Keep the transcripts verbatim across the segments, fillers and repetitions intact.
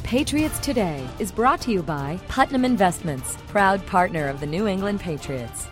Patriots Today is brought to you by Putnam Investments, proud partner of the New England Patriots.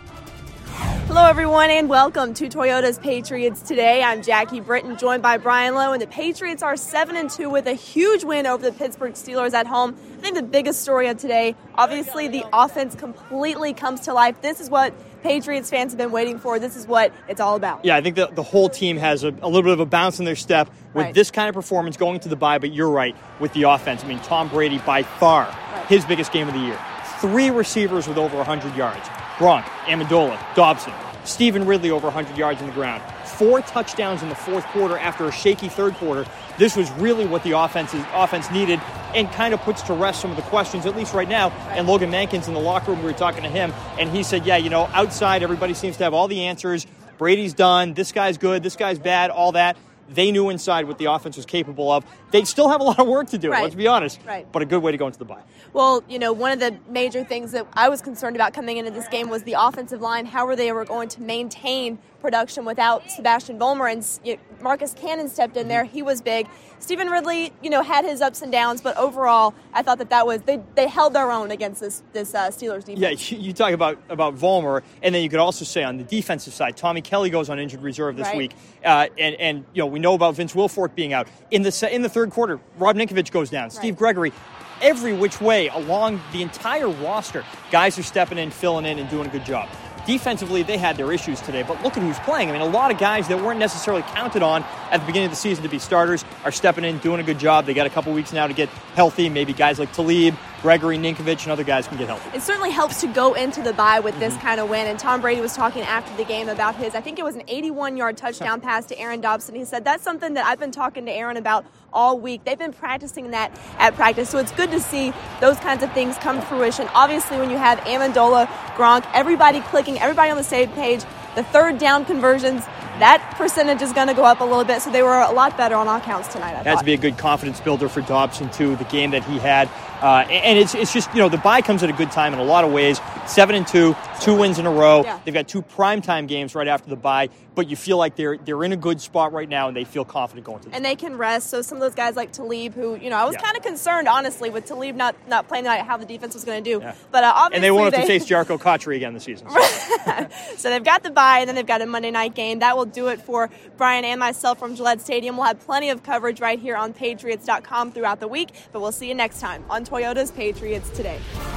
Hello, everyone, and welcome to Toyota's Patriots Today. I'm Jackie Britton, joined by Brian Lowe, and the Patriots are seven and two with a huge win over the Pittsburgh Steelers at home. I think the biggest story of today, obviously, the offense completely comes to life. This is what Patriots fans have been waiting for. This is what it's all about. Yeah, I think the, the whole team has a, a little bit of a bounce in their step with right. this kind of performance going to the bye, but you're right, with the offense. I mean, Tom Brady, by far, right. his biggest game of the year. Three receivers with over one hundred yards. Gronk, Amendola, Dobson, Stephen Ridley over one hundred yards on the ground. Four touchdowns in the fourth quarter after a shaky third quarter. This was really what the offense, is, offense needed and kind of puts to rest some of the questions, at least right now. Right. And Logan Mankins in the locker room, we were talking to him, and he said, yeah, you know, outside everybody seems to have all the answers. Brady's done. This guy's good. This guy's bad, all that. They knew inside what the offense was capable of. They still have a lot of work to do, right. let's be honest. Right. But a good way to go into the bye. Well, you know, one of the major things that I was concerned about coming into this game was the offensive line, how were they were going to maintain production without Sebastian Vollmer. And you know, Marcus Cannon stepped in there. He was big. Stephen Ridley, you know, had his ups and downs, but overall, I thought that that was, they, they held their own against this this uh, Steelers defense. Yeah, you talk about, about Vollmer, and then you could also say on the defensive side, Tommy Kelly goes on injured reserve this right. week. Uh, and, and, you know, we know about Vince Wilfork being out. In the in the third quarter, Rob Ninkovich goes down. Right. Steve Gregory. Every which way along the entire roster, guys are stepping in, filling in, and doing a good job. Defensively, they had their issues today, but look at who's playing. I mean, a lot of guys that weren't necessarily counted on at the beginning of the season to be starters are stepping in, doing a good job. They got a couple weeks now to get healthy. Maybe guys like Talib, Gregory, Ninkovich, and other guys can get healthy. It certainly helps to go into the bye with this mm-hmm. kind of win. And Tom Brady was talking after the game about his, I think it was an eighty-one-yard touchdown pass to Aaron Dobson. He said, that's something that I've been talking to Aaron about all week. They've been practicing that at practice. So it's good to see those kinds of things come to fruition. Obviously, when you have Amendola, Gronk, everybody clicking, everybody on the same page, the third down conversions, that percentage is going to go up a little bit. So they were a lot better on all counts tonight, I That has to be a good confidence builder for Dobson, too, the game that he had. Uh, and it's it's just, you know, the bye comes at a good time in a lot of ways. Seven and two, two wins in a row. Yeah. They've got two primetime games right after the bye, but you feel like they're they're in a good spot right now, and they feel confident going to the And they can rest. So some of those guys like Talib, who, you know, I was yeah. kind of concerned, honestly, with Talib not, not playing tonight, how the defense was going to do. Yeah. But uh, obviously and they won't have they... to face Jarko Kotri again this season. So. So they've got the bye, and then they've got a Monday night game. That will do it for Brian and myself from Gillette Stadium. We'll have plenty of coverage right here on Patriots dot com throughout the week, but we'll see you next time on Toyota's Patriots Today.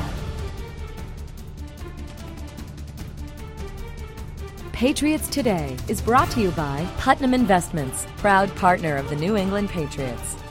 Patriots Today is brought to you by Putnam Investments, proud partner of the New England Patriots.